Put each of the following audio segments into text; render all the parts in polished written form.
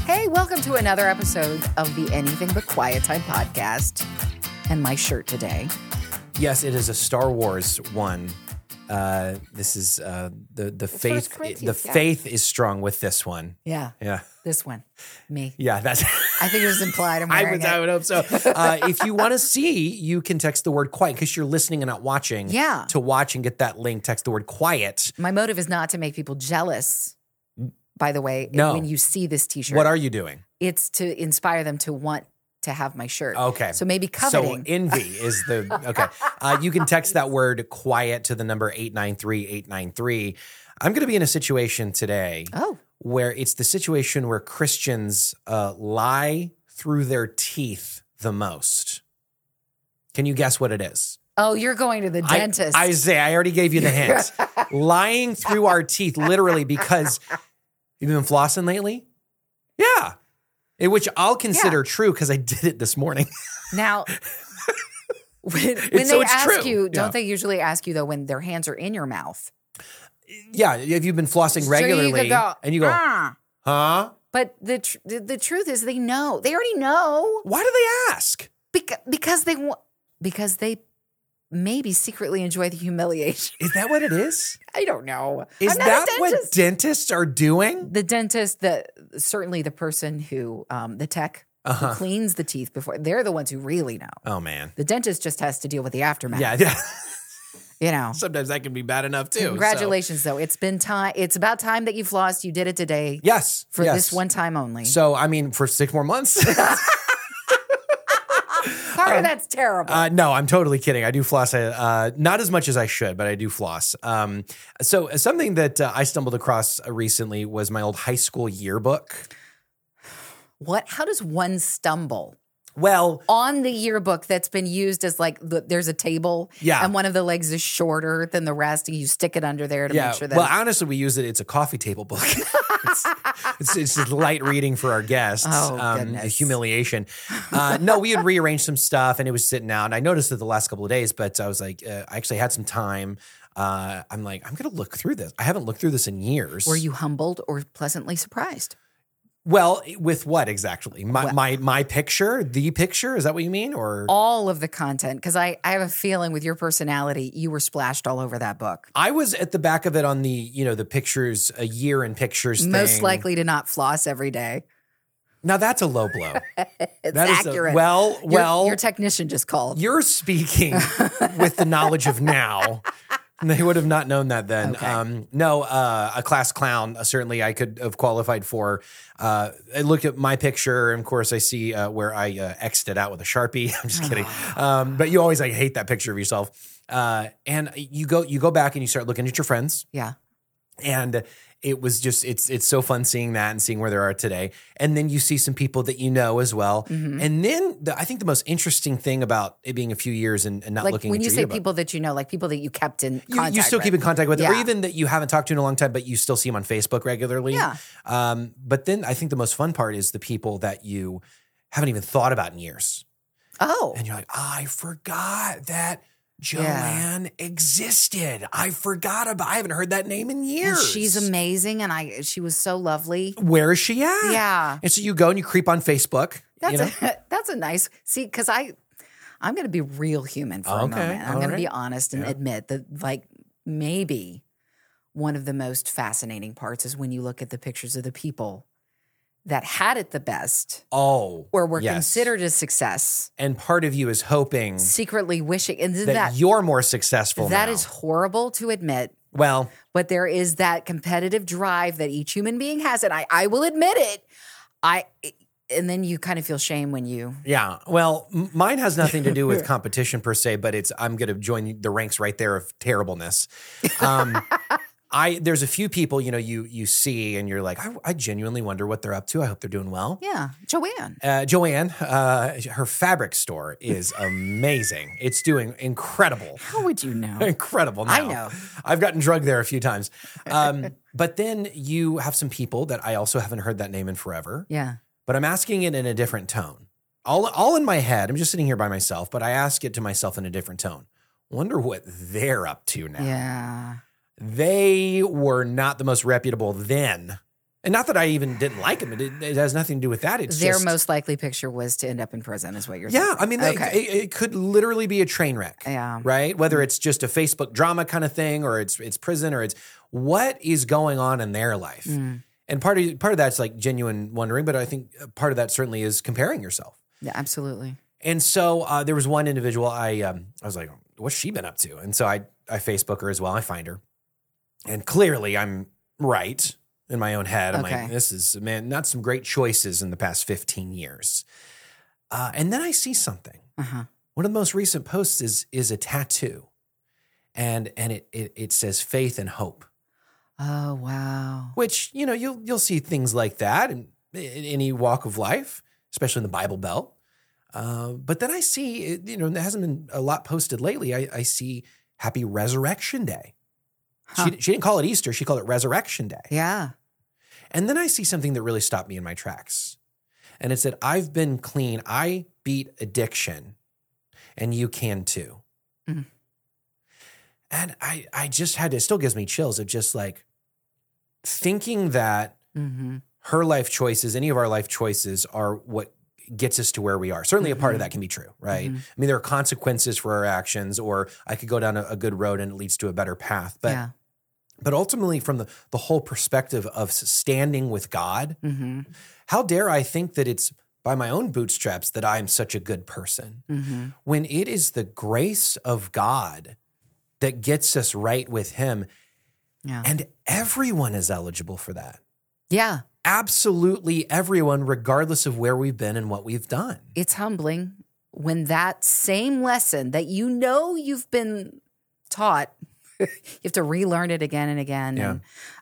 Hey, welcome to another episode of the Anything But Quiet Time podcast. And my shirt today. Yes, it is a Star Wars one. This is the faith. The faith is strong with this one. Yeah. Yeah. This one. Me. Yeah, that's. I think it was implied. I'm wearing I would hope so. If you want to see, you can text the word quiet because you're listening and not watching. Yeah. To watch and get that link, text the word quiet. My motive is not to make people jealous. By the way, No. when you see this T-shirt, What are you doing? It's to inspire them to want to have my shirt. Okay. So maybe coveting. So envy is the okay. You can text that word quiet to the number 893-893. I'm going to be in a situation today. Where it's the situation where Christians lie through their teeth the most. Can you guess what it is? Oh, you're going to the dentist. I already gave you the hint. Lying through our teeth, literally, because you've been flossing lately? Yeah. Which I'll consider true because I did it this morning. Now, when So they it's ask true. you, don't Yeah. they usually ask you, though, when their hands are in your mouth? Yeah, if you've been flossing regularly so you could go, and you go, huh? But the truth is they know. They already know. Why do they ask? Because they maybe secretly enjoy the humiliation. Is that what it is? I don't know. Is I'm not that a what dentist. dentists are doing? The dentist, certainly the person who, the tech who cleans the teeth before, they're the ones who really know. Oh, man. The dentist just has to deal with the aftermath. Yeah. You know. Sometimes that can be bad enough, too. Congratulations, though. It's been time. It's about time that you flossed. You did it today. Yes. For this one time only. So, I mean, for 6 more months? Carter, that's terrible. No, I'm totally kidding. I do floss. Not as much as I should, but I do floss. So something that I stumbled across recently was my old high school yearbook. What? How does one stumble? Well, On the yearbook that's been used as like, there's a table. Yeah. And one of the legs is shorter than the rest. And you stick it under there to make sure that. Well, honestly, we use it. It's a coffee table book. it's just light reading for our guests. Oh, goodness. Humiliation. No, we had rearranged some stuff and it was sitting out. And I noticed it the last couple of days, but I was like, I actually had some time. I'm like, I'm going to look through this. I haven't looked through this in years. Were you humbled or pleasantly surprised? Well, with what exactly? My picture? The picture? Is that what you mean? Or all of the content? Because I have a feeling with your personality, you were splashed all over that book. I was at the back of it on the pictures, a year in pictures Most thing. likely to not floss every day. Now that's a low blow. It's accurate. Well, your technician just called. You're speaking with the knowledge of now. They would have not known that then. Okay. A class clown, certainly I could have qualified for. I look at my picture, and of course I see where I X'd it out with a Sharpie. I'm just kidding. But you always hate that picture of yourself. And you go back and you start looking at your friends. Yeah. And it was just, it's so fun seeing that and seeing where they are today. And then you see some people that you know as well. Mm-hmm. And then I think the most interesting thing about it being a few years and not like looking when at you your say yearbook, people that you know, like people that you kept in contact you still with. keep in contact with, Yeah. or even that you haven't talked to in a long time, but you still see them on Facebook regularly. Yeah. But then I think the most fun part is the people that you haven't even thought about in years. Oh. And you're like, I forgot that Joanne existed. I haven't heard that name in years. And she's amazing, and she was so lovely. Where is she at? Yeah. And so you go and you creep on Facebook. That's a nice, because I'm going to be real human for a moment. I'm going to be honest and admit that, like, maybe one of the most fascinating parts is when you look at the pictures of the people that had it the best. Oh, or were considered a success. And part of you is hoping, secretly wishing, and that you're more successful. That now. is horrible to admit. Well, but there is that competitive drive that each human being has, and I will admit it. And then you kind of feel shame when you. Yeah. Well, mine has nothing to do with competition per se, but I'm going to join the ranks right there of terribleness. There's a few people, you see and you're like, I genuinely wonder what they're up to. I hope they're doing well. Yeah. Joanne. Her fabric store is amazing. It's doing incredible. How would you know? Incredible. Now. I know. I've gotten drugged there a few times. But then you have some people that I also haven't heard that name in forever. Yeah. But I'm asking it in a different tone. All in my head. I'm just sitting here by myself, but I ask it to myself in a different tone. Wonder what they're up to now. Yeah. They were not the most reputable then And not that I even didn't like him. It has nothing to do with that. It's their just, most likely picture was to end up in prison, is what you're yeah, thinking. I mean, it could literally be a train wreck. Yeah. Right? Whether it's just a Facebook drama kind of thing, or it's prison, or it's what is going on in their life. And part of that's like genuine wondering, but I think part of that certainly is comparing yourself. Yeah, absolutely. And so there was one individual I was like, what's she been up to? And so I Facebook her as well. I find her. And clearly I'm right in my own head. I'm like, this is, man, not some great choices in the past 15 years. And then I see something. One of the most recent posts is a tattoo. And it says faith and hope. Oh, wow. Which, you'll see things like that in any walk of life, especially in the Bible Belt. But then I see, there hasn't been a lot posted lately. I see Happy Resurrection Day. She didn't call it Easter. She called it Resurrection Day. Yeah. And then I see something that really stopped me in my tracks. And it said, I've been clean. I beat addiction, and you can too. And I just had to, it still gives me chills of just like thinking that her life choices, any of our life choices are what gets us to where we are. Certainly a part of that can be true, right? I mean, there are consequences for our actions, or I could go down a good road and it leads to a better path. But ultimately from the whole perspective of standing with God, how dare I think that it's by my own bootstraps that I'm such a good person when it is the grace of God that gets us right with him. Yeah. And everyone is eligible for that. Yeah. Absolutely everyone, regardless of where we've been and what we've done. It's humbling when that same lesson that you've been taught, you have to relearn it again and again. Yeah.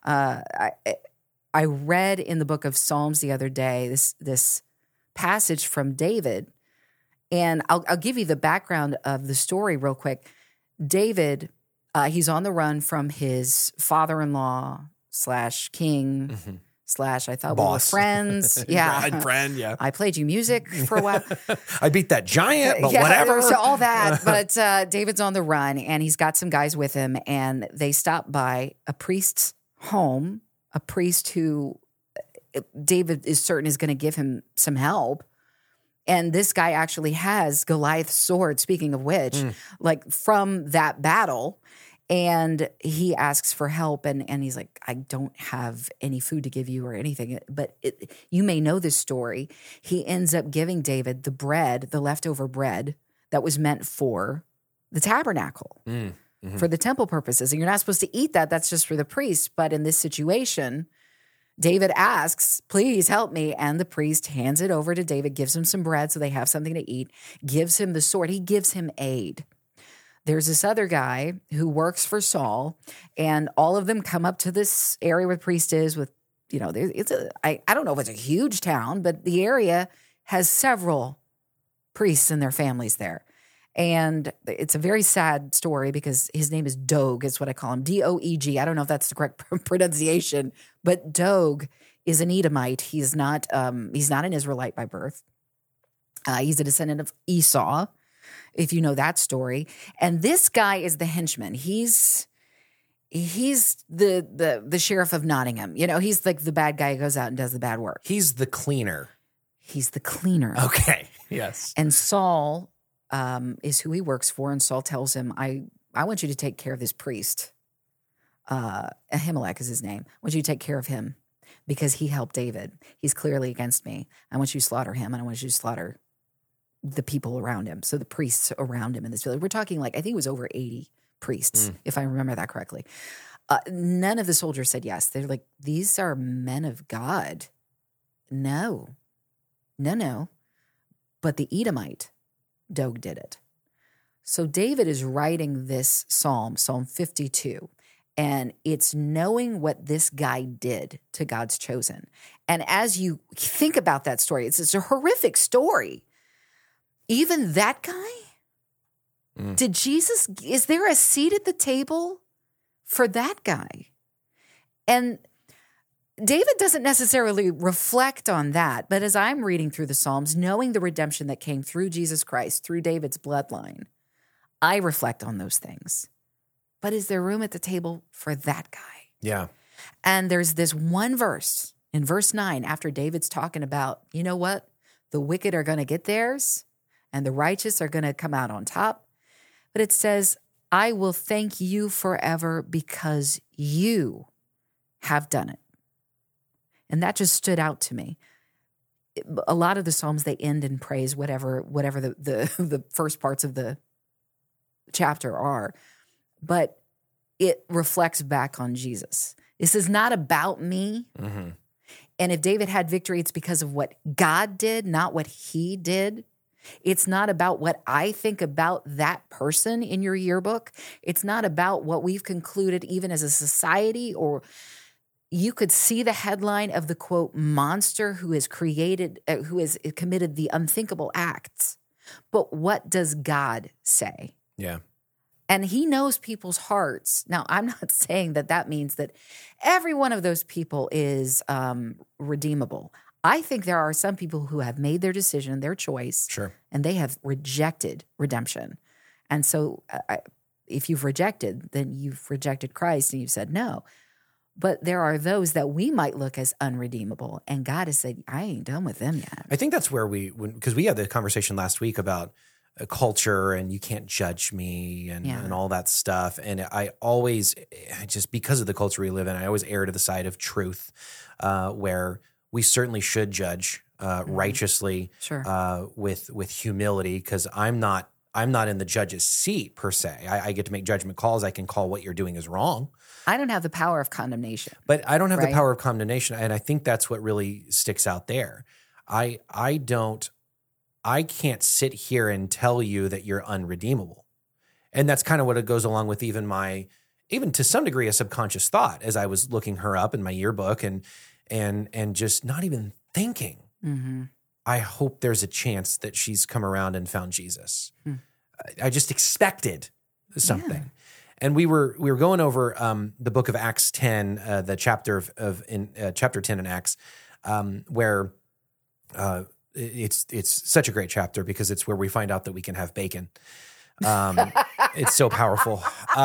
And I read in the book of Psalms the other day this passage from David, and I'll give you the background of the story real quick. David, he's on the run from his father-in-law / king / I thought boss. We were friends. Yeah. Right, friend, yeah. I played you music for a while. I beat that giant, but whatever. So all that. But David's on the run, and he's got some guys with him, and they stop by a priest's home, a priest who David is certain is going to give him some help. And this guy actually has Goliath's sword, speaking of which, like from that battle. And he asks for help, and he's like, I don't have any food to give you or anything. But you may know this story. He ends up giving David the bread, the leftover bread that was meant for the tabernacle, for the temple purposes. And you're not supposed to eat that. That's just for the priest. But in this situation, David asks, please help me. And the priest hands it over to David, gives him some bread so they have something to eat, gives him the sword. He gives him aid. There's this other guy who works for Saul, and all of them come up to this area where the priest is with, I don't know if it's a huge town, but the area has several priests and their families there. And it's a very sad story because his name is Doeg, is what I call him, Doeg. I don't know if that's the correct pronunciation, but Doeg is an Edomite. He's not an Israelite by birth. He's a descendant of Esau, if you know that story. And this guy is the henchman. He's the sheriff of Nottingham. He's like the bad guy who goes out and does the bad work. He's the cleaner. He's the cleaner. Okay, yes. And Saul is who he works for, and Saul tells him, I want you to take care of this priest. Ahimelech is his name. I want you to take care of him because he helped David. He's clearly against me. I want you to slaughter him, and I want you to slaughter the people around him. So the priests around him in this village. We're talking I think it was over 80 priests, if I remember that correctly. None of the soldiers said yes. They're like, these are men of God. No. But the Edomite, Doeg, did it. So David is writing this psalm, Psalm 52, and it's knowing what this guy did to God's chosen. And as you think about that story, it's a horrific story. Even that guy? Did Jesus, is there a seat at the table for that guy? And David doesn't necessarily reflect on that, but as I'm reading through the Psalms, knowing the redemption that came through Jesus Christ, through David's bloodline, I reflect on those things. But is there room at the table for that guy? Yeah. And there's this one verse In verse 9, after David's talking about, you know what? The wicked are going to get theirs and the righteous are going to come out on top. But it says, I will thank you forever because you have done it. And that just stood out to me. A lot of the Psalms, they end in praise, whatever the first parts of the chapter are. But it reflects back on Jesus. This is not about me. Mm-hmm. And if David had victory, it's because of what God did, not what he did. It's not about what I think about that person in your yearbook. It's not about what we've concluded even as a society, or you could see the headline of the, quote, monster who has committed the unthinkable acts. But what does God say? Yeah. And he knows people's hearts. Now, I'm not saying that means that every one of those people is redeemable. I think there are some people who have made their decision, their choice, sure, and they have rejected redemption. And so if you've rejected, then you've rejected Christ and you've said no. But there are those that we might look as unredeemable, and God has said, I ain't done with them yet. I think that's where because we had the conversation last week about culture and you can't judge me and all that stuff. And I always, just because of the culture we live in, I always err to the side of truth, where we certainly should judge righteously, sure, with humility, because I'm not in the judge's seat per se. I get to make judgment calls. I can call what you're doing is wrong. I don't have the power of condemnation. But I don't have the power of condemnation, and I think that's what really sticks out there. I can't sit here and tell you that you're unredeemable. And that's kind of what it goes along with even to some degree, a subconscious thought as I was looking her up in my yearbook and just not even thinking, I hope there's a chance that she's come around and found Jesus. I just expected something. Yeah. And we were going over the book of Acts 10, the chapter chapter 10 in Acts, where it's such a great chapter because it's where we find out that we can have bacon. It's so powerful.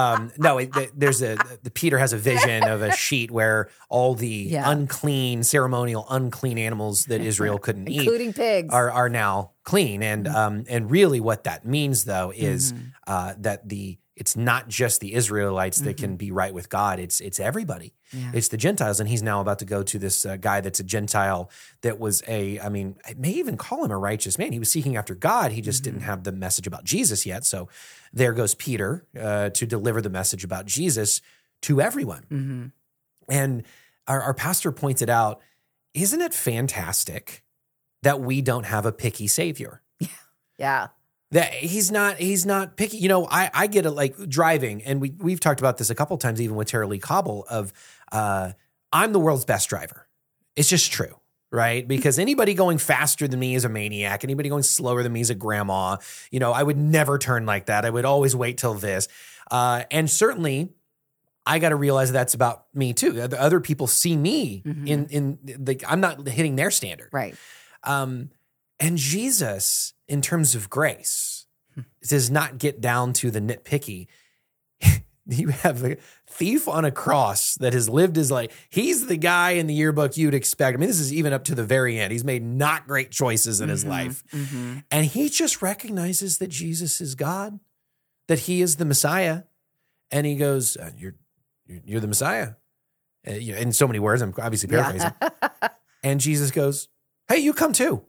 Peter has a vision of a sheet where all the ceremonial unclean animals that Israel couldn't eat, including pigs, are now clean. And really what that means though is that it's not just the Israelites that can be right with God. It's everybody. Yeah. It's the Gentiles. And he's now about to go to this guy that's a Gentile that was I may even call him a righteous man. He was seeking after God. He just didn't have the message about Jesus yet. So there goes Peter to deliver the message about Jesus to everyone. Mm-hmm. And our pastor pointed out, isn't it fantastic that we don't have a picky savior? Yeah. That he's not picky. You know, I get it, like driving, and we've talked about this a couple times, even with Tara Lee Cobble, of I'm the world's best driver. It's just true, right? Because anybody going faster than me is a maniac. Anybody going slower than me is a grandma. You know, I would never turn like that. I would always wait till this. And certainly I got to realize that's about me too. Other people see me I'm not hitting their standard. Right. And Jesus, in terms of grace, does not get down to the nitpicky. You have a thief on a cross that has lived his life. He's the guy in the yearbook you'd expect. I mean, this is even up to the very end. He's made not great choices in his life. Mm-hmm. And he just recognizes that Jesus is God, that he is the Messiah. And he goes, you're the Messiah. In so many words, I'm obviously paraphrasing. Yeah. And Jesus goes, hey, you come too.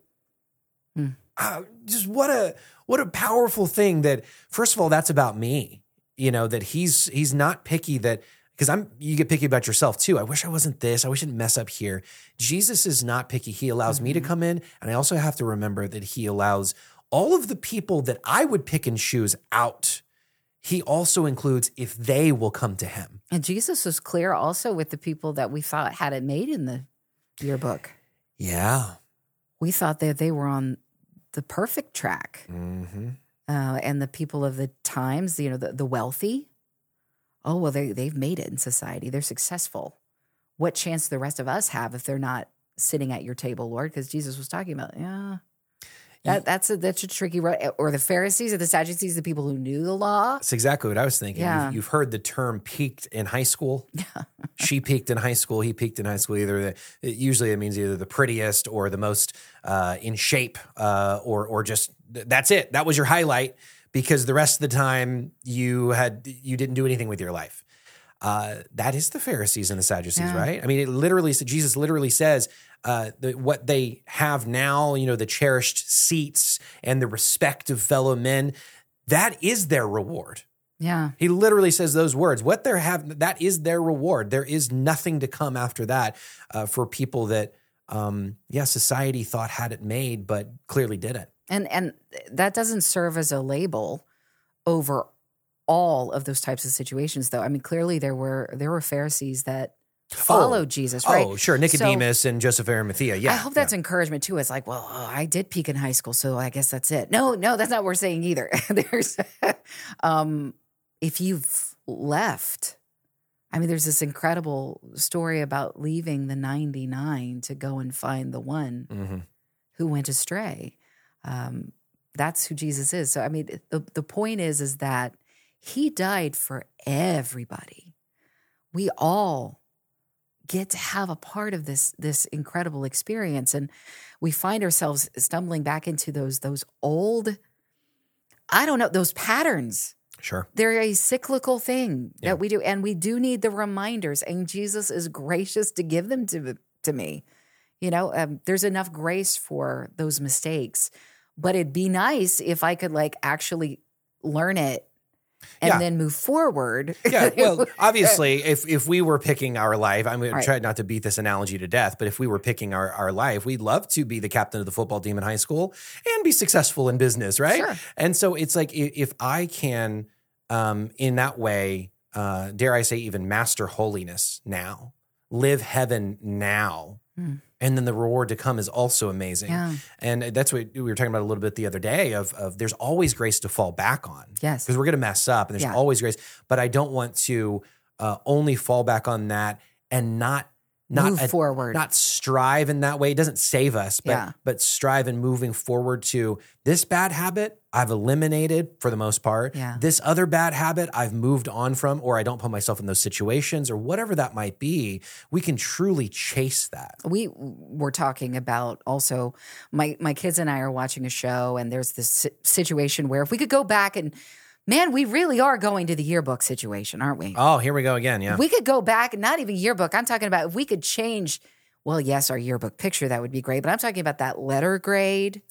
Just what a powerful thing that, first of all, that's about me, you know, that he's not picky, that because you get picky about yourself too. I wish I wasn't this. I wish I didn't mess up here. Jesus is not picky. He allows me to come in. And I also have to remember that he allows all of the people that I would pick and choose out. He also includes if they will come to him. And Jesus was clear also with the people that we thought had it made in the yearbook. Yeah. We thought that they were on the perfect track. Mm-hmm. And the people of the times, you know, the wealthy, oh, well, they've made it in society. They're successful. What chance do the rest of us have if they're not sitting at your table, Lord? Because Jesus was talking about, That's a tricky road. Or the Pharisees or the Sadducees, the people who knew the law. That's exactly what I was thinking. Yeah. You've heard the term peaked in high school. Yeah. She peaked in high school. He peaked in high school. Usually it means either the prettiest or the most in shape or just that's it. That was your highlight because the rest of the time you didn't do anything with your life. That is the Pharisees and the Sadducees, right? I mean, Jesus literally says what they have now, the cherished seats and the respect of fellow men, that is their reward. Yeah. He literally says those words. What they have, that is their reward. There is nothing to come after that for people that, society thought had it made, but clearly didn't. And that doesn't serve as a label over all of those types of situations, though. I mean, clearly there were Pharisees that followed Jesus, right? Oh, sure. Nicodemus and Joseph of Arimathea. Yeah. I hope that's encouragement too. It's like, well, I did peak in high school, so I guess that's it. No, that's not what we're saying either. There's, if you've left, I mean, there's this incredible story about leaving the 99 to go and find the one who went astray. That's who Jesus is. So, I mean, the point is that he died for everybody. We all get to have a part of this incredible experience, and we find ourselves stumbling back into those old, I don't know, those patterns. Sure. They're a cyclical thing that we do, and we do need the reminders, and Jesus is gracious to give them to me. There's enough grace for those mistakes, but it'd be nice if I could actually learn it and then move forward. Yeah, well, obviously, if we were picking our life, I'm going to try not to beat this analogy to death, but if we were picking our life, we'd love to be the captain of the football team in high school and be successful in business, right? Sure. And so it's like if I can, in that way, dare I say even master holiness now, live heaven now, and then the reward to come is also amazing. Yeah. And that's what we were talking about a little bit the other day of there's always grace to fall back on. Yes. Because we're going to mess up and there's always grace. But I don't want to only fall back on that and not move forward, not strive in that way. It doesn't save us, but strive in moving forward to this bad habit I've eliminated for the most part. Yeah. This other bad habit I've moved on from, or I don't put myself in those situations or whatever that might be. We can truly chase that. We were talking about also my kids and I are watching a show, and there's this situation where if we could go back and man, we really are going to the yearbook situation, aren't we? Oh, here we go again, yeah. We could go back, and not even yearbook. I'm talking about if we could change, well, yes, our yearbook picture, that would be great, but I'm talking about that letter grade.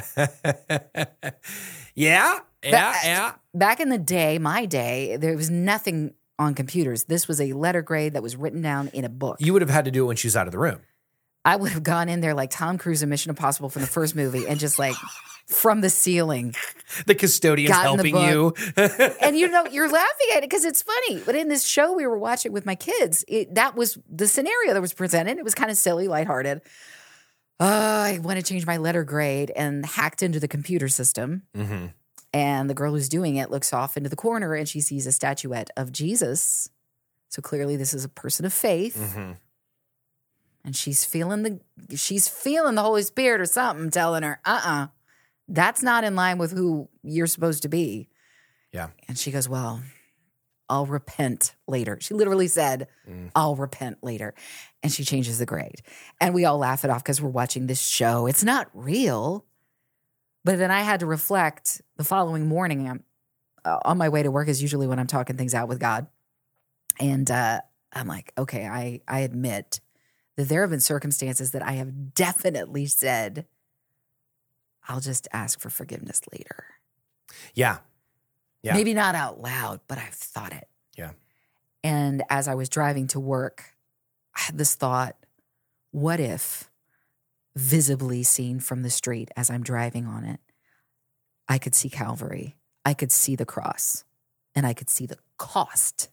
Yeah. Back in the day, my day, there was nothing on computers. This was a letter grade that was written down in a book. You would have had to do it when she's out of the room. I would have gone in there like Tom Cruise in Mission Impossible from the first movie and just from the ceiling. The custodian's helping you. And you're laughing at it because it's funny. But in this show we were watching with my kids, that was the scenario that was presented. It was kind of silly, lighthearted. I want to change my letter grade and hacked into the computer system. Mm-hmm. And the girl who's doing it looks off into the corner and she sees a statuette of Jesus. So clearly this is a person of faith. Mm-hmm. And she's feeling the Holy Spirit or something telling her, that's not in line with who you're supposed to be. Yeah. And she goes, well, I'll repent later. She literally said, I'll repent later. And she changes the grade. And we all laugh it off because we're watching this show. It's not real. But then I had to reflect the following morning. I'm on my way to work is usually when I'm talking things out with God. And I'm like, okay, I admit that there have been circumstances that I have definitely said, I'll just ask for forgiveness later. Yeah. Yeah. Maybe not out loud, but I've thought it. Yeah. And as I was driving to work, I had this thought, what if visibly seen from the street as I'm driving on it, I could see Calvary, I could see the cross, and I could see the cost.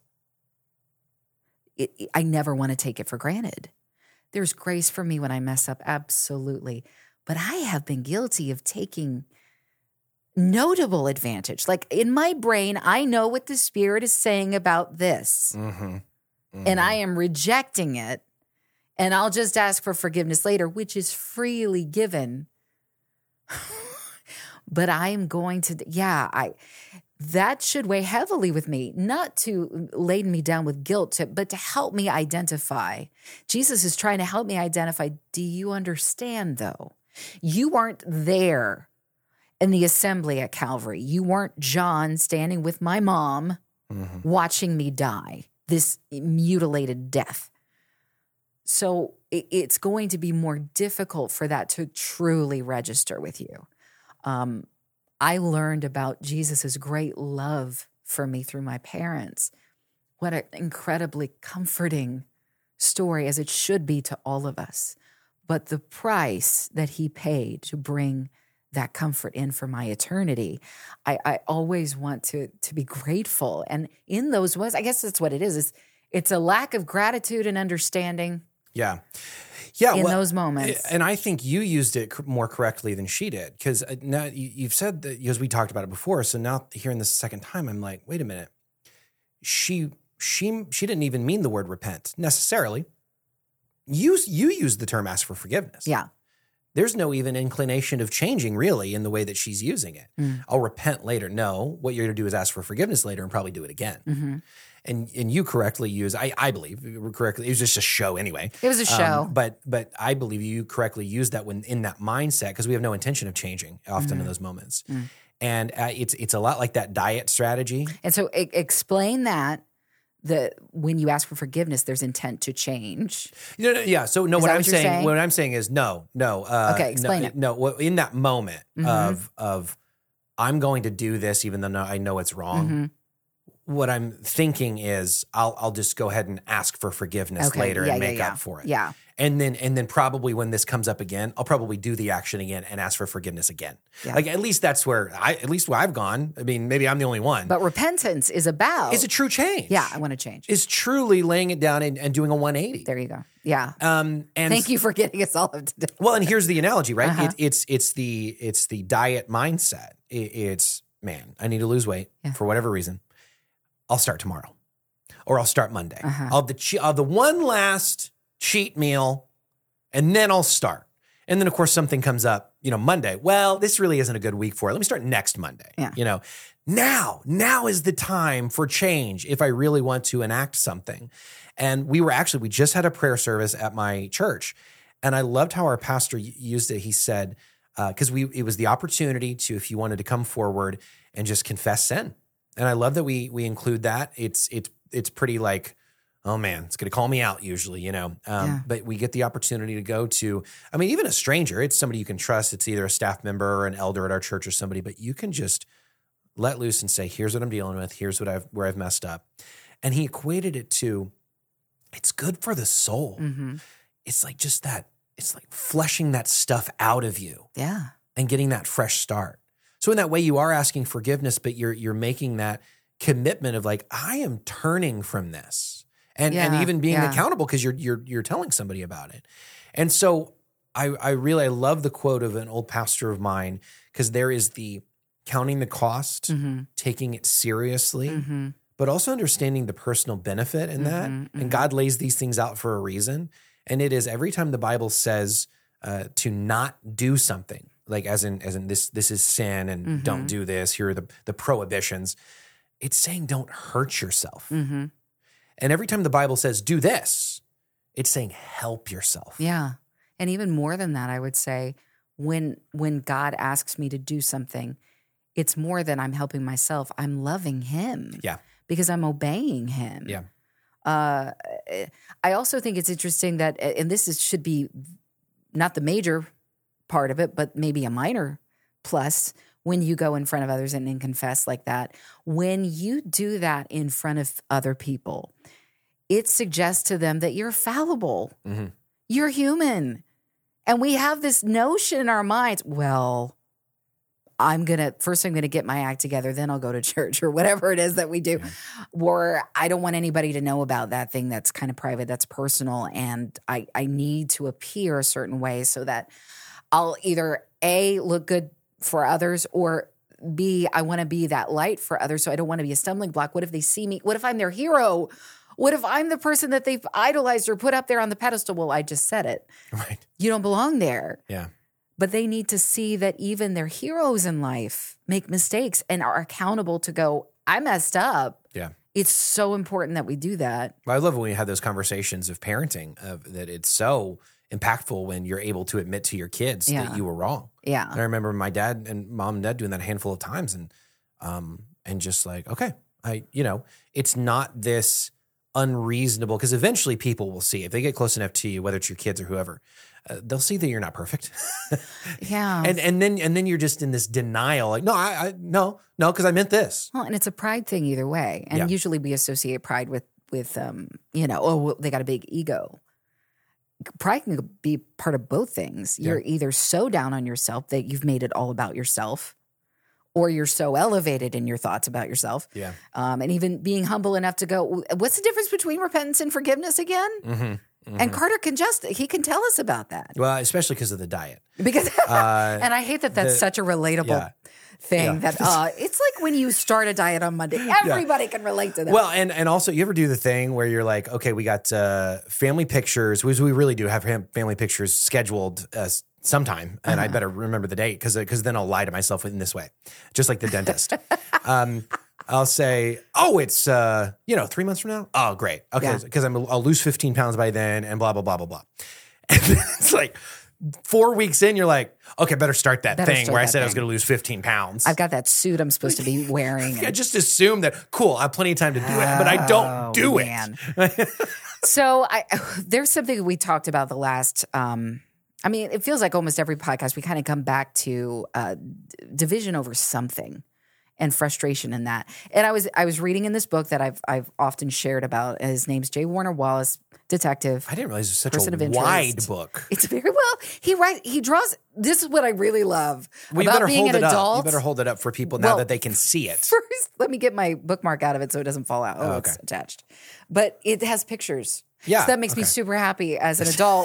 I never want to take it for granted. There's grace for me when I mess up, absolutely. But I have been guilty of taking notable advantage. Like in my brain, I know what the Spirit is saying about this. Mm-hmm. Mm-hmm. And I am rejecting it. And I'll just ask for forgiveness later, which is freely given. but I am going to, that should weigh heavily with me, not to laden me down with guilt, but to help me identify. Jesus is trying to help me identify, do you understand though? You weren't there in the assembly at Calvary. You weren't John standing with my mom watching me die, this mutilated death. So it's going to be more difficult for that to truly register with you. I learned about Jesus's great love for me through my parents. What an incredibly comforting story, as it should be to all of us. But the price that he paid to bring that comfort in for my eternity, I always want to be grateful. And in those ways, I guess that's what it is. It's a lack of gratitude and understanding. Yeah. In those moments. And I think you used it more correctly than she did, because now you've said that, because we talked about it before. So now hearing this a second time, I'm like, wait a minute. She didn't even mean the word repent necessarily. You used the term ask for forgiveness. Yeah. There's no even inclination of changing really in the way that she's using it. I'll repent later. No, what you're going to do is ask for forgiveness later and probably do it again. Mm-hmm. And you correctly use, I believe correctly, it was just a show anyway. It was a show. But I believe you correctly used that when in that mindset, because we have no intention of changing often in those moments. And it's a lot like that diet strategy. And so explain that when you ask for forgiveness, there's intent to change. Yeah. So no, what I'm saying is no. Okay, explain it. No, in that moment of I'm going to do this even though I know it's wrong. What I'm thinking is I'll just go ahead and ask for forgiveness later and make up for it. Yeah. And then probably when this comes up again, I'll probably do the action again and ask for forgiveness again. Yeah. Like at least that's where I've gone. I mean, maybe I'm the only one. But repentance is about a true change. Yeah, I want to change. Is truly laying it down and doing a 180. There you go. Yeah. And thank you for getting us all up to date. Well, and here's the analogy, right? It's the diet mindset. It's man, I need to lose weight for whatever reason. I'll start tomorrow, or I'll start Monday. I'll have the one last cheat meal, and then I'll start. And then, of course, something comes up, Monday. Well, this really isn't a good week for it. Let me start next Monday. Yeah. Now is the time for change if I really want to enact something. And we just had a prayer service at my church, and I loved how our pastor used it. He said, because it was the opportunity to, if you wanted to come forward and just confess sin. And I love that we include that. It's pretty like, oh man, it's going to call me out usually, But we get the opportunity to go to, even a stranger. It's somebody you can trust. It's either a staff member or an elder at our church or somebody. But you can just let loose and say, "Here's what I'm dealing with. Here's where I've messed up." And he equated it to, it's good for the soul. Mm-hmm. It's like just that. It's like flushing that stuff out of you. Yeah, and getting that fresh start. So in that way, you are asking forgiveness, but you're making that commitment of like, I am turning from this, and even being accountable because you're telling somebody about it. And so I really love the quote of an old pastor of mine, because there is the counting the cost, taking it seriously, but also understanding the personal benefit in that. And God lays these things out for a reason. And it is every time the Bible says to not do something. Like as in this is sin and don't do this. Here are the prohibitions. It's saying don't hurt yourself. And every time the Bible says do this, it's saying help yourself. Yeah. And even more than that, I would say when God asks me to do something, it's more than I'm helping myself. I'm loving him. Yeah. Because I'm obeying him. Yeah. I also think it's interesting that, and should be not the major part of it, but maybe a minor plus, when you go in front of others and confess like that. When you do that in front of other people, it suggests to them that you're fallible. You're human. And we have this notion in our minds, well, first I'm going to get my act together, then I'll go to church or whatever it is that we do. Or I don't want anybody to know about that thing that's kind of private, that's personal. And I need to appear a certain way so that I'll either A, look good for others, or B, I want to be that light for others. So I don't want to be a stumbling block. What if they see me? What if I'm their hero? What if I'm the person that they've idolized or put up there on the pedestal? Well, I just said it. Right. You don't belong there. Yeah. but they need to see that even their heroes in life make mistakes and are accountable to go, I messed up. Yeah. It's so important that we do that. Well, I love when we have those conversations of parenting, that it's so impactful when you're able to admit to your kids that you were wrong. Yeah. And I remember my dad and mom and dad doing that a handful of times, and just like, okay, it's not this unreasonable, because eventually people will see, if they get close enough to you, whether it's your kids or whoever, they'll see that you're not perfect. Yeah. And then you're just in this denial, like, no, because I meant this. Well, and it's a pride thing either way. And usually we associate pride with they got a big ego. Pride can be part of both things. You're either so down on yourself that you've made it all about yourself, or you're so elevated in your thoughts about yourself. Yeah. And even being humble enough to go, what's the difference between repentance and forgiveness again? Mm-hmm. And Carter can tell us about that. Well, especially because of the diet. Because, and I hate that that's such a relatable thing that it's like when you start a diet on Monday, everybody can relate to that. Well, and also you ever do the thing where you're like, okay, we got family pictures, we really do have family pictures scheduled sometime, and I better remember the date because then I'll lie to myself in this way, just like the dentist. I'll say, it's 3 months from now. Oh, great. Okay, because I'll lose 15 pounds by then, and blah blah blah blah blah. And then it's like 4 weeks in, you're like, okay, better start that thing where I said I was going to lose 15 pounds. I've got that suit I'm supposed to be wearing. I just assume that, cool, I have plenty of time to do it, but I don't do it. So there's something we talked about the last, it feels like almost every podcast we kind of come back to division over something and frustration in that. And I was reading in this book that I've often shared about. His name's J. Warner Wallace, detective. I didn't realize it was such a wide book. It's very well. He draws. This is what I really love about being an adult. You better hold it up for people now that they can see it. First, let me get my bookmark out of it so it doesn't fall out. It's attached. But it has pictures. Yeah. So that makes me super happy as an adult.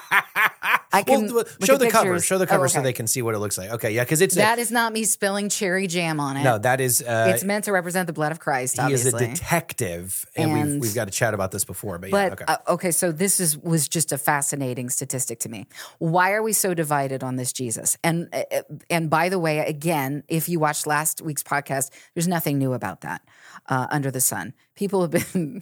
I can show the cover. Show the cover so they can see what it looks like. Okay, yeah, because that is not me spilling cherry jam on it. No, that is it's meant to represent the blood of Christ. Obviously, he is a detective, and we've got to chat about this before. Okay, so this was just a fascinating statistic to me. Why are we so divided on this Jesus? And by the way, again, if you watched last week's podcast, there's nothing new about that under the sun. People have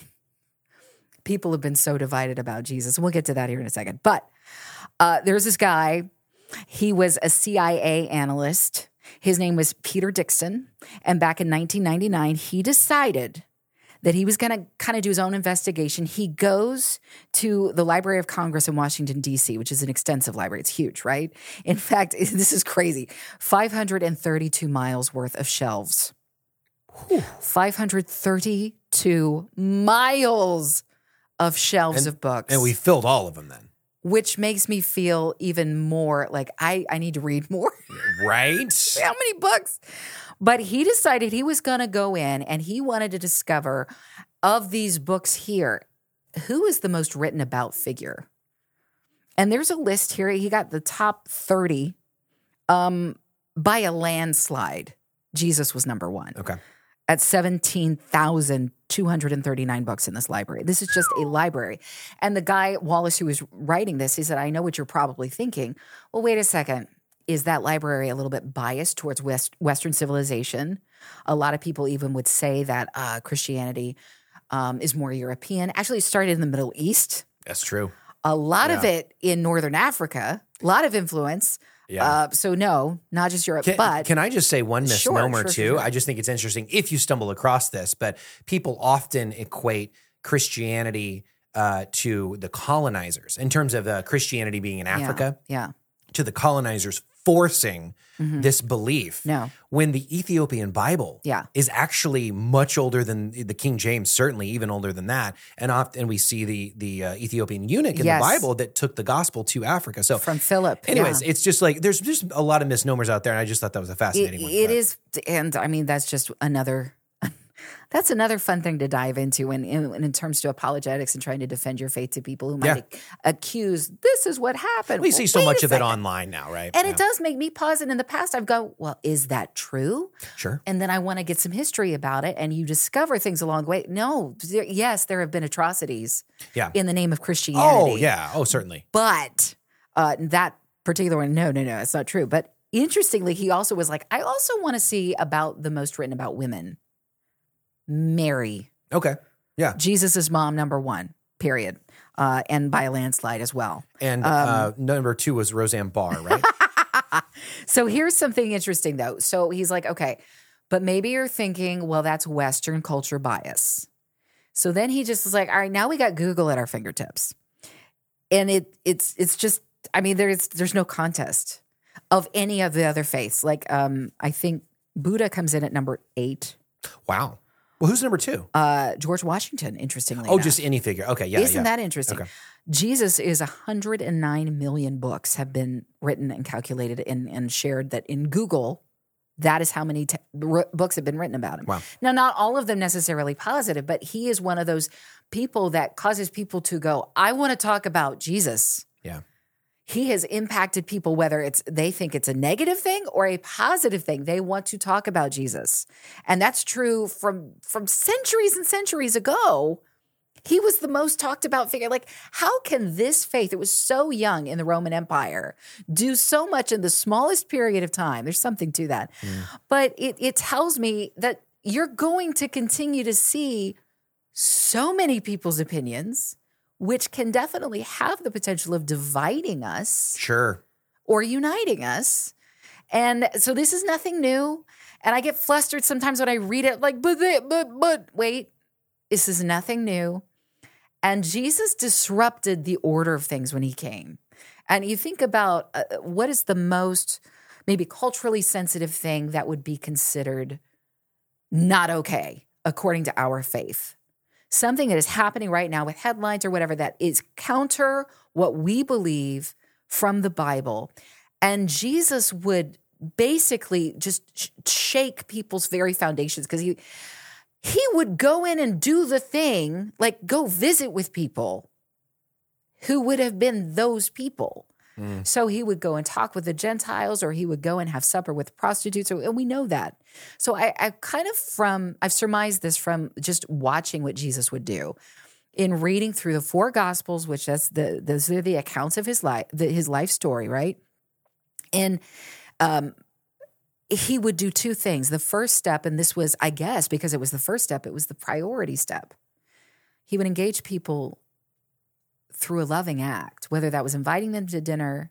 been so divided about Jesus. And we'll get to that here in a second. But there's this guy. He was a CIA analyst. His name was Peter Dixon. And back in 1999, he decided that he was going to kind of do his own investigation. He goes to the Library of Congress in Washington, D.C., which is an extensive library. It's huge, right? In fact, this is crazy. 532 miles worth of shelves. 532 miles of shelves of books. And we filled all of them then. Which makes me feel even more like I need to read more. Right? How many books? But he decided he was going to go in and he wanted to discover, of these books here, who is the most written about figure. And there's a list here. He got the top 30 by a landslide. Jesus was number one. Okay. At 17,239 books in this library. This is just a library. And the guy, Wallace, who was writing this, he said, I know what you're probably thinking. Well, wait a second. Is that library a little bit biased towards Western civilization? A lot of people even would say that Christianity is more European. Actually, it started in the Middle East. That's true. A lot of it in Northern Africa. A lot of influence. Yeah. So no, not just Europe, but can I just say one misnomer too? Sure. I just think it's interesting if you stumble across this, but people often equate Christianity to the colonizers in terms of Christianity being in Africa. Yeah. To the colonizers forcing this belief. No. When the Ethiopian Bible is actually much older than the King James, certainly even older than that. And often we see the Ethiopian eunuch in the Bible that took the gospel to Africa. So from Philip. Anyways, it's just like there's just a lot of misnomers out there, and I just thought that was a fascinating one. It is, and I mean that's just another. That's another fun thing to dive into in terms to apologetics and trying to defend your faith to people who might accuse, this is what happened. We see so much of it online now, right? And it does make me pause. And in the past, I've gone, well, is that true? Sure. And then I want to get some history about it. And you discover things along the way. No, yes, there have been atrocities in the name of Christianity. Oh, yeah. Oh, certainly. But that particular one. No, it's not true. But interestingly, he also was like, I also want to see about the most written about women. Mary. Okay. Yeah. Jesus' mom, number one, period. And by a landslide as well. And number 2 was Roseanne Barr, right? So here's something interesting, though. So he's like, okay, but maybe you're thinking, well, that's Western culture bias. So then he just was like, all right, now we got Google at our fingertips. And it's just, I mean, there's no contest of any of the other faiths. Like, I think Buddha comes in at number 8. Wow. Well, who's number 2? George Washington, interestingly enough. Just just any figure. Okay, yeah. Isn't that interesting? Okay. Jesus is 109 million books have been written and calculated and shared that in Google, that is how many books have been written about him. Wow. Now, not all of them necessarily positive, but he is one of those people that causes people to go, I want to talk about Jesus. Yeah. He has impacted people, whether they think it's a negative thing or a positive thing. They want to talk about Jesus. And that's true from centuries and centuries ago. He was the most talked about figure. Like, how can this faith, it was so young in the Roman Empire, do so much in the smallest period of time? There's something to that. But it tells me that you're going to continue to see so many people's opinions, which can definitely have the potential of dividing us. Sure. Or uniting us. And so this is nothing new. And I get flustered sometimes when I read it, like, but wait, this is nothing new. And Jesus disrupted the order of things when he came. And you think about what is the most maybe culturally sensitive thing that would be considered not okay according to our faith. Something that is happening right now with headlines or whatever that is counter what we believe from the Bible. And Jesus would basically just shake people's very foundations because he would go in and do the thing, like go visit with people who would have been those people. So he would go and talk with the Gentiles, or he would go and have supper with prostitutes, and we know that. So I've surmised this from just watching what Jesus would do in reading through the 4 Gospels, which those are the accounts of his life story, right? And he would do 2 things. The first step, and this was, I guess, because it was the first step, it was the priority step. He would engage people through a loving act, whether that was inviting them to dinner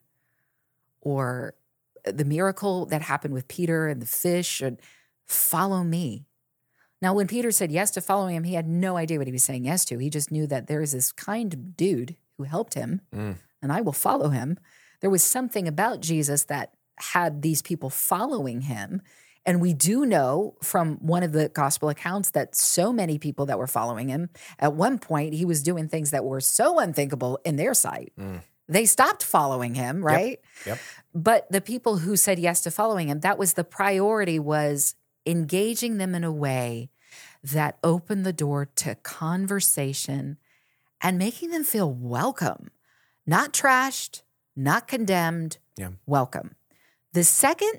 or the miracle that happened with Peter and the fish, and follow me. Now, when Peter said yes to following him, he had no idea what he was saying yes to. He just knew that there is this kind dude who helped him, and I will follow him. There was something about Jesus that had these people following him. And we do know from one of the gospel accounts that so many people that were following him, at one point, he was doing things that were so unthinkable in their sight. They stopped following him, right? Yep. But the people who said yes to following him, that was the priority, was engaging them in a way that opened the door to conversation and making them feel welcome, not trashed, not condemned, welcome. The second,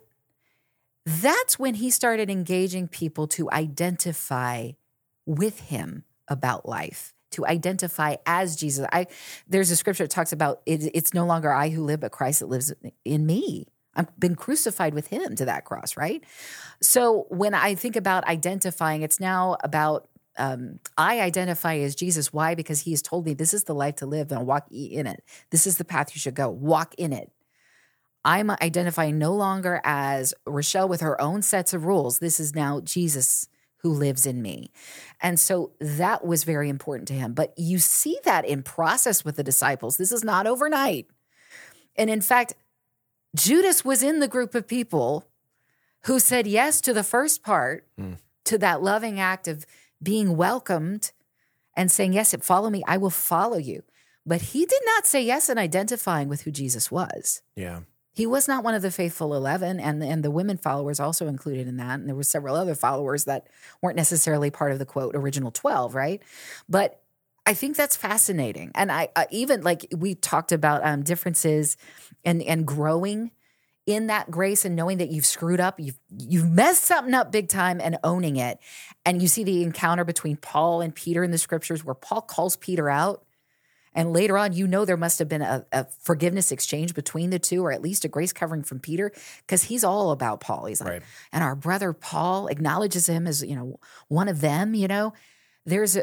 that's when he started engaging people to identify with him about life, to identify as Jesus. There's a scripture that talks about it's no longer I who live, but Christ that lives in me. I've been crucified with him to that cross, right? So when I think about identifying, it's now about I identify as Jesus. Why? Because he has told me this is the life to live and walk in it. This is the path you should go. Walk in it. I'm identifying no longer as Rochelle with her own sets of rules. This is now Jesus who lives in me. And so that was very important to him. But you see that in process with the disciples. This is not overnight. And in fact, Judas was in the group of people who said yes to the first part, to that loving act of being welcomed and saying, yes, follow me, I will follow you. But he did not say yes in identifying with who Jesus was. Yeah. He was not one of the faithful 11, and the women followers also included in that. And there were several other followers that weren't necessarily part of the, quote, original 12, right? But I think that's fascinating. And I even, like we talked about differences and growing in that grace and knowing that you've screwed up, you've messed something up big time and owning it. And you see the encounter between Paul and Peter in the scriptures where Paul calls Peter out And later on, there must have been a forgiveness exchange between the two, or at least a grace covering from Peter, because he's all about Paul. He's like, right. And our brother Paul acknowledges him as, one of them, There's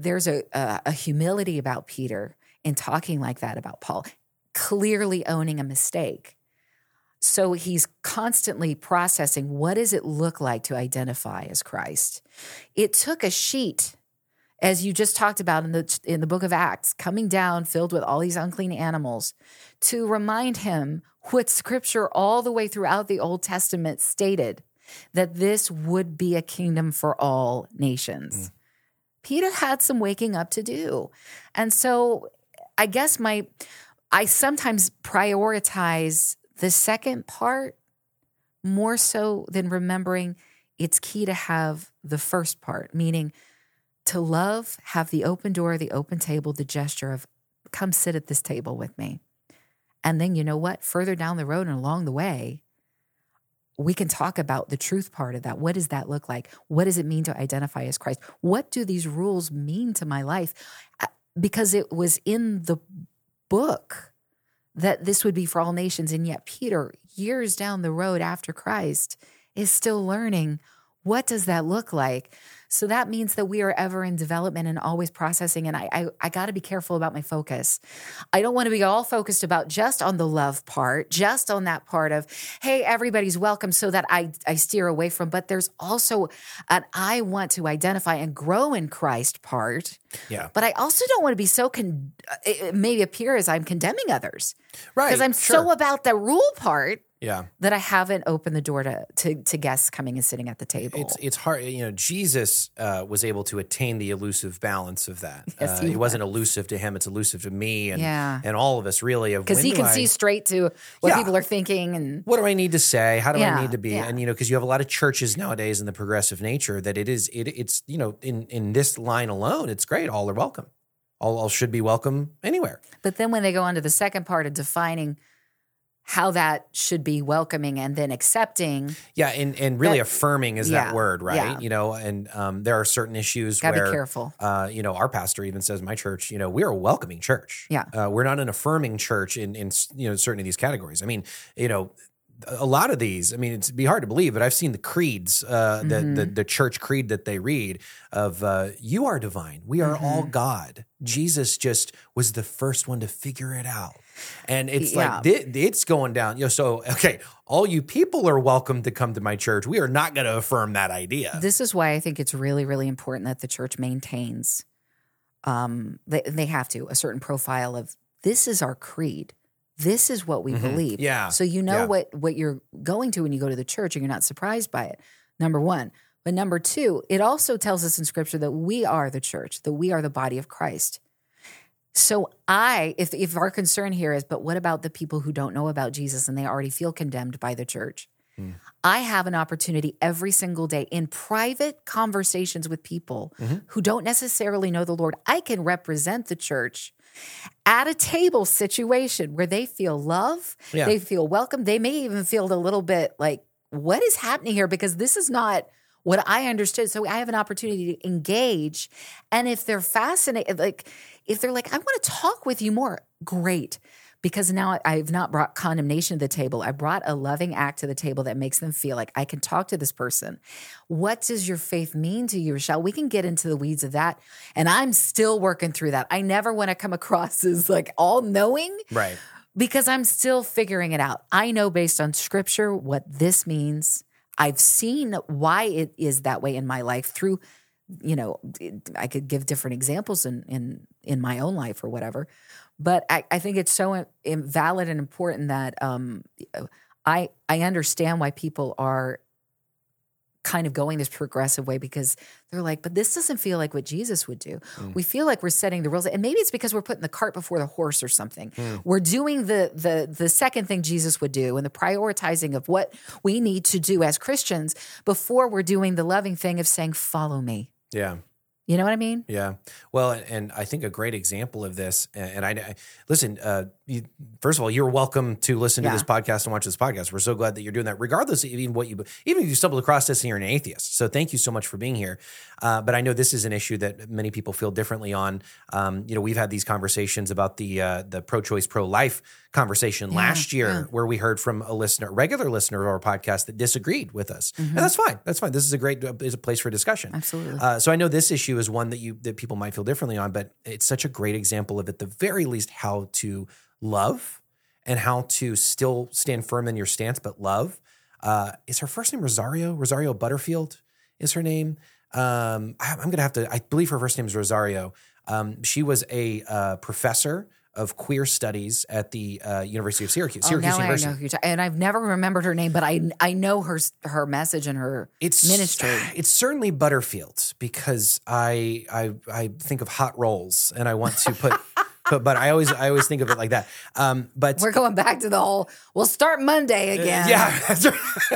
a humility about Peter in talking like that about Paul, clearly owning a mistake. So he's constantly processing, what does it look like to identify as Christ? It took a sheet, as you just talked about in the book of Acts, coming down filled with all these unclean animals, to remind him what Scripture all the way throughout the Old Testament stated, that this would be a kingdom for all nations. Peter had some waking up to do. And so I guess I sometimes prioritize the second part more so than remembering it's key to have the first part, meaning to love, have the open door, the open table, the gesture of come sit at this table with me. And then you know what? Further down the road and along the way, we can talk about the truth part of that. What does that look like? What does it mean to identify as Christ? What do these rules mean to my life? Because it was in the book that this would be for all nations. And yet Peter, years down the road after Christ, is still learning, what does that look like? So that means that we are ever in development and always processing. And I got to be careful about my focus. I don't want to be all focused about just on the love part, just on that part of, hey, everybody's welcome, so that I steer away from. But there's also an I want to identify and grow in Christ part. Yeah. But I also don't want to be so it may appear as I'm condemning others. Right. Because I'm so about the rule part. Yeah. That I haven't opened the door to guests coming and sitting at the table. It's hard. Jesus was able to attain the elusive balance of that. Yes, it wasn't elusive to him. It's elusive to me and all of us, really. Because he can see straight to what people are thinking. And what do I need to say? How do I need to be? Yeah. And, because you have a lot of churches nowadays in the progressive nature that it's in this line alone, it's great. All are welcome. All should be welcome anywhere. But then when they go on to the second part of defining how that should be welcoming and then accepting. Yeah, and really affirming is that word, right? Yeah. And there are certain issues Gotta where— be careful. Our pastor even says, my church, we're a welcoming church. Yeah. We're not an affirming church in certain of these categories. I mean, a lot of these, it'd be hard to believe, but I've seen the creeds, the church creed that they read of, you are divine. We are all God. Jesus just was the first one to figure it out. And it's like, it's going down. All you people are welcome to come to my church. We are not going to affirm that idea. This is why I think it's really, really important that the church maintains, they have to, a certain profile of, this is our creed. This is what we believe. Yeah. So what you're going to when you go to the church, and you're not surprised by it, number one. But number two, it also tells us in Scripture that we are the church, that we are the body of Christ. So if our concern here is, but what about the people who don't know about Jesus and they already feel condemned by the church? I have an opportunity every single day in private conversations with people who don't necessarily know the Lord. I can represent the church at a table situation where they feel love, they feel welcome. They may even feel a little bit like, what is happening here? Because this is not what I understood. So I have an opportunity to engage. And if they're fascinated, if they're like, I want to talk with you more, great. Because now I've not brought condemnation to the table. I brought a loving act to the table that makes them feel like I can talk to this person. What does your faith mean to you, Rochelle? We can get into the weeds of that. And I'm still working through that. I never want to come across as all knowing. Right. Because I'm still figuring it out. I know based on Scripture what this means. I've seen why it is that way in my life through, I could give different examples in my own life or whatever. But I think it's so valid and important that I understand why people are kind of going this progressive way, because they're like, but this doesn't feel like what Jesus would do. We feel like we're setting the rules. And maybe it's because we're putting the cart before the horse or something. We're doing the second thing Jesus would do and the prioritizing of what we need to do as Christians before we're doing the loving thing of saying, follow me. Yeah. You know what I mean? Yeah. Well, and I think a great example of this, and I listen, first of all, you're welcome to listen to this podcast and watch this podcast. We're so glad that you're doing that, regardless of even if you stumbled across this and you're an atheist. So thank you so much for being here. But I know this is an issue that many people feel differently on. We've had these conversations about the pro-choice, pro-life conversation last year, where we heard from a regular listener of our podcast that disagreed with us, and that's fine. That's fine. This is a place for discussion. Absolutely. So I know this issue is one that people might feel differently on, but it's such a great example of, at the very least, how to love and how to still stand firm in your stance, but love. Is her first name Rosario? Rosario Butterfield is her name. I'm going to have to, I believe her first name is Rosario. She was a professor of queer studies at the University of Syracuse. Syracuse University. I know who and I've never remembered her name, but I know her message and her ministry. It's certainly Butterfield, because I think of hot rolls and I want to put but I always think of it like that. But we're going back to the whole, we'll start Monday again. That's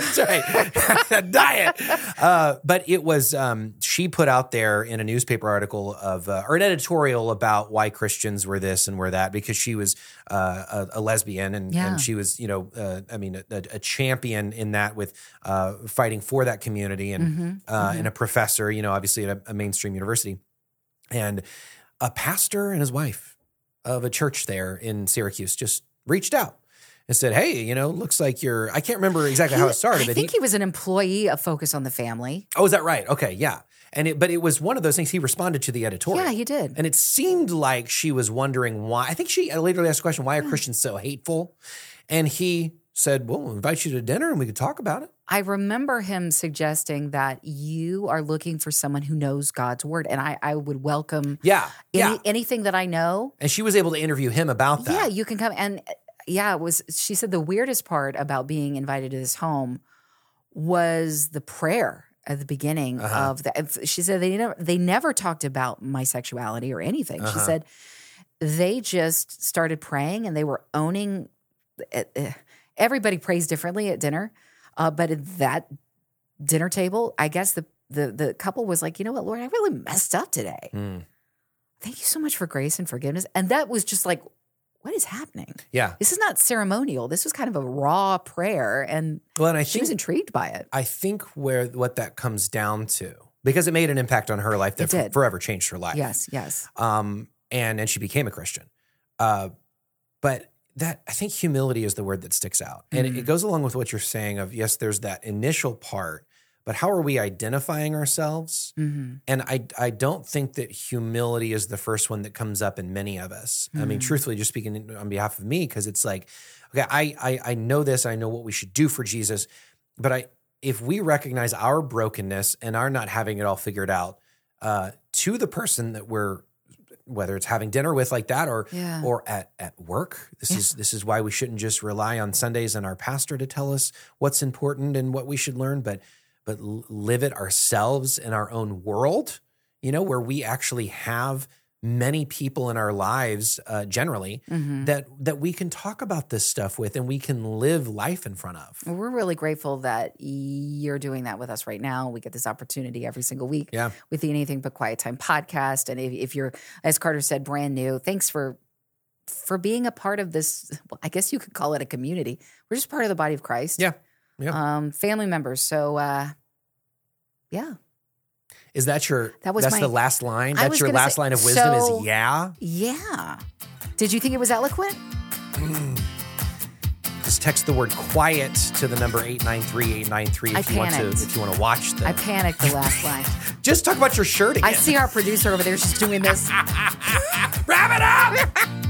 right. Diet. But it was, she put out there in a newspaper article or an editorial about why Christians were this and were that, because she was a lesbian and she was, a champion in that, with fighting for that community and a professor, obviously at a mainstream university, and a pastor and his wife of a church there in Syracuse just reached out and said, hey, looks like I can't remember exactly how it started. I think he was an employee of Focus on the Family. Oh, is that right? Okay, yeah. But it was one of those things. He responded to the editorial. Yeah, he did. And it seemed like she was wondering why. I think she later asked the question, why are Christians so hateful? And he said, well, we'll invite you to dinner and we could talk about it. I remember him suggesting that you are looking for someone who knows God's word, and I would welcome anything that I know. And she was able to interview him about that. Yeah, you can come. And she said the weirdest part about being invited to this home was the prayer at the beginning of the. She said they never talked about my sexuality or anything. She said they just started praying and they were owning. Everybody prays differently at dinner. But at that dinner table, I guess the couple was like, you know what, Lord, I really messed up today. Thank you so much for grace and forgiveness. And that was just like, what is happening? Yeah. This is not ceremonial. This was kind of a raw prayer. And she was intrigued by it. I think what that comes down to, because it made an impact on her life that forever changed her life. Yes. And she became a Christian. But that, I think humility is the word that sticks out. And it goes along with what you're saying of, yes, there's that initial part, but how are we identifying ourselves? And I don't think that humility is the first one that comes up in many of us. I mean, truthfully, just speaking on behalf of me, because it's like, okay, I know this, I know what we should do for Jesus, but if we recognize our brokenness and our not having it all figured out, to the person that we're, whether it's having dinner with like that or at work. This is why we shouldn't just rely on Sundays and our pastor to tell us what's important and what we should learn, but live it ourselves in our own world, where we actually have many people in our lives generally that we can talk about this stuff with and we can live life in front of. We're really grateful that you're doing that with us right now. We get this opportunity every single week with the Anything But Quiet Time podcast. And if you're, as Carter said, brand new, thanks for being a part of this. Well, I guess you could call it a community. We're just part of the body of Christ. Yeah. Family members. So, yeah. Is that that's the last line? That's your last line of wisdom is yeah? Yeah. Did you think it was eloquent? Just text the word quiet to the number 893-893 if you want to watch the. I panicked the last line. Just talk about your shirt again. I see our producer over there. She's doing this. Wrap it up!